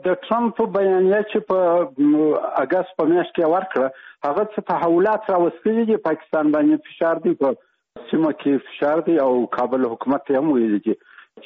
د ټرمپ بیانیه چې په اگست په میاشت کې ورکړه هغه څه تحولات راوستلي دي. پاکستان باندې فشار دی، په سیمه کې فشار دی او کابل حکومت هم ویلي دي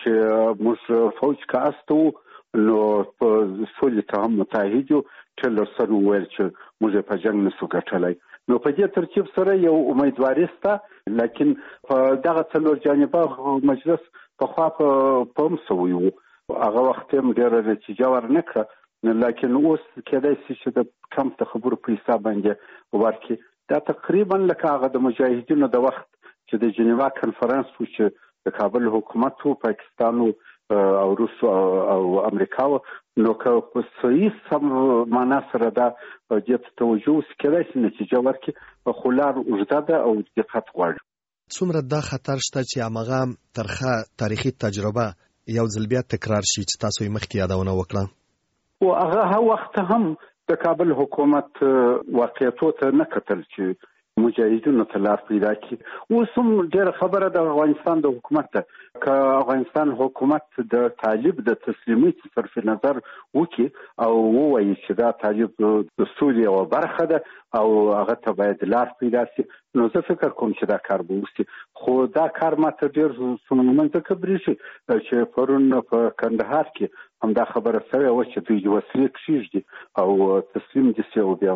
چې موږ فوج کاستو نو په سولې ته هم متحد یو. ټیلرسن وویل چې موږ په جنگ نسو ګټلای. نو په دې ترتیب سره یو امیدواري شته، لیکن په دغه څلور جانبه مجلس په خوا په هم سوی وو. هغه وخت هم ډېره نتیجه ورنکړه، لیکن اوس کېدای شي چې د ټرمپ د خبرو په حساب باندې ورکړي. دا تقریبا لکه هغه د مجاهدینو د وخت چې د جنیوا کنفرانس و چې د کابل حکومت و پاکستان او روس او امریکا و، نو که په صحیح سم معنا سره دا دې توجه وسي کېدای شي نتیجه ورکړي. خو لار اوږده ده او دقت غواړي. څومره دا خطر شته چې هماغه ترخه تاریخي تجربه یو ځل بیا تکرار شي چې تاسو یې مخکې یادونه وکړه؟ او هغه وخت هم د کابل حکومت واقعیتو ته نه کتل چې مجاهدینو ته لار پیدا کړي. اوس هم ډېره خبره د افغانستان د حکومت ده. که افغانستان حکومت د طالب د تسلیمۍ صرف نظر وکړي او ووایي چې دا طالب د سولې یوه برخه ده او هغه ته باید لار پیدا شي، نو زه فکر کوم چې دا کار به وشي. خو دا کار ماته ډېر ستونزمن ځکه برېښي چې پرون په کندهار کې همدا خبره شوې وه چې دوی وسلې کښېږدي او تسلیم دي شي او بیا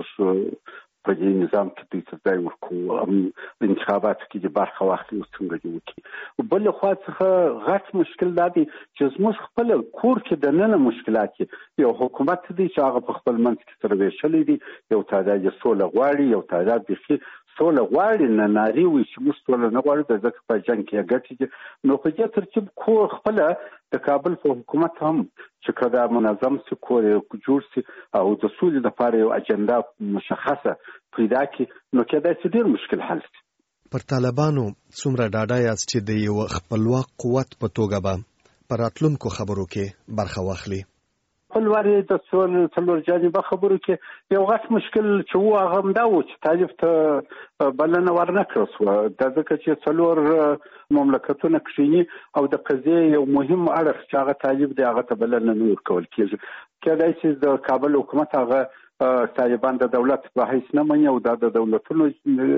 موږ په دې نظام کې دوی ته ځای ورکوو، انتخاباتو کې دې برخه واخلي او څنګه دې وکړي. بل خوا څخه غټ مشکل دا دی چې زموږ خپل کور کې دننه مشکلات دي. یو حکومت دی چې هغه په خپل منځ کې سره ویشلی دی، یو تعداد یې سوله غواړي، یو تعداد بیخي سوله غواړي، نه نارې وایي چې موږ سوله نه غواړو ځکه په جنګ کې ګټې دي. نو په دې ترتیب کور خپله د کابل په حکومت هم چې که دا منظم سي، کور یې جوړ سي او د سولې لپاره یو اجنډا مشخصه پیدا کړي، نو کېدای شي ډېر مشکل حل شي. پر طالبانو څومره ډاډه یاست چې د یو خپلواک قوت په توګه به په راتلونکو خبرو کې برخه واخلي؟ خپلواري د څلور جانبه خبرو کې یو غټ مشکل چې و هغه هم دا و چې طالب ته بلنه ورنه کړه سوه. دا ځکه چې څلور مملکتونه کښېني او د قضیې یو مهم اړخ چې هغه طالب دی هغه ته بلنه نه ورکول کېږي. کېدای شي د کابل حکومت هغه طالبان د دولت په حیث نه مني او دا د دولتونو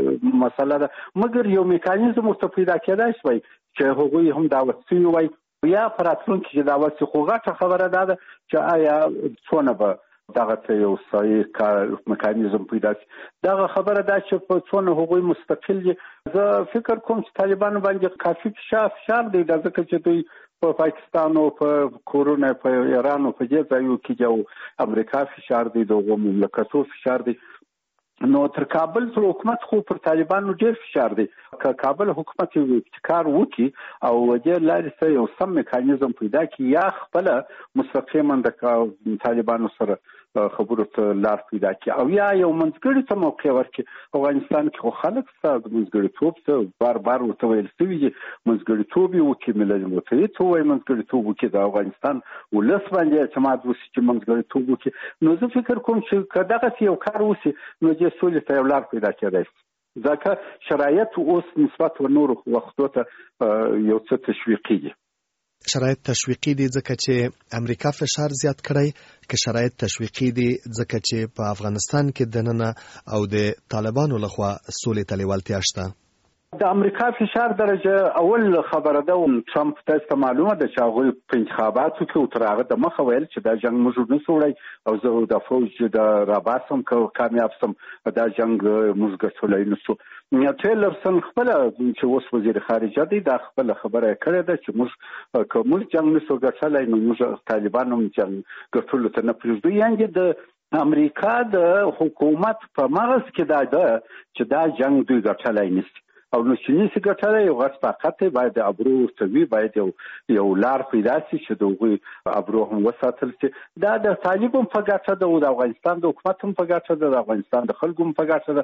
مسله ده، مګر یو میکانیزم ورته پیدا کېدای شوی چې هغوی هم دعوت شوي وای یا په راتلونکي کې دعوت شي. خو غټه خبره دا ده چې آیا څونه به دغه ته یو صحیح کار میکانیزم پیدا شي. دغه خبره دا چې په څونه هغوی مستقل دي. زه فکر کوم چې طالبانو باندې کافي فشار دی، دا ځکه چې دوی په پاکستان او په کورونه په ایران او په دې ځایو کې جو امریکا فشار دی، دغه مملکتو فشار دی. نو تر کابل پر حکومت خو پر طالبانو ډېر فشار دی. که کابل حکومت یو ابتکار وکړي او دې لارې سره یو سم میکانیزم پیدا کړي یا خپله مستقیما د طالبانو سره خبرو ته لار پیدا کړي او یا یو منځګړي ته موقع ورکړي. افغانستان کې خو خلک ستا د منځګړیتوب ته بار ورته ویل شوي دي، منځګړیتوب یې وکړي، ملل متحد ته ووایي منځګړیتوب وکړي، د افغانستان ولس باندې اعتماد وشي چې منځګړیتوب وکړي. نو زه فکر کوم چې که دغسې یو کار وشي نو دې سولې ته یو لار پیدا کېدای شي، ځکه شرایط اوس نسبت و نورو وختو ته یو څه تشویقي دي. شرایط تشویقي دي ځکه چې امریکا فشار زیات کړی، که شرایط تشویقي دي ځکه چې په افغانستان کې دننه او د طالبانو لخوا سولې ته لیوالتیا شته؟ د امریکا فشار درجه اول خبره ده. ټرمپ ته معلومه ده چې هغوی په انتخاباتو کې او تر هغه د مخه ویل چې دا جنګ موږ نه سو وړی او زه د فوج د راباسم که کامیاب سم دا جنګ موږ ګټلی نه سو. ټیلرسن خپله چې اوس وزیر خارجه دی دا خپله خبره یې کړې ده چې موږ که موږ جنګ نه سو ګټلی نو موږ طالبان هم جنګ ګټلو ته نه پرېږدو. یعنې د امریکا د حکومت په مغز کې دا ده چې دا جنګ دوی ګټلی نشي او نو چې نشي ګټلی یو غټ طاقت دی، باید ابرو ورته وي، باید یو لار پیدا شي چې د هغوی ابرو هم وساتل شي. دا د طالب هم په ګټه ده او د افغانستان د حکومت هم په ګټه ده، د افغانستان د خلکو هم په ګټه ده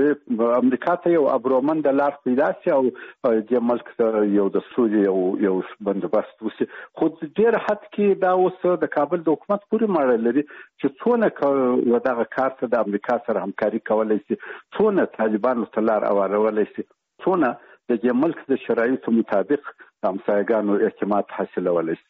چې امریکا ته یو ابرومنده لار پیدا شي او دې ملک ته یو د سولې یو بندوبست وشي. خو ډېر حد کې دا اوس د کابل د حکومت پورې ماړه لري چې څونه دغه کار ته د امریکا سره همکاري کولی شي، څونه طالبانو ته لار اوارولی شي، څونه د دې ملک د شرایطو مطابق د همسایګانو اعتماد حاصلولی شي.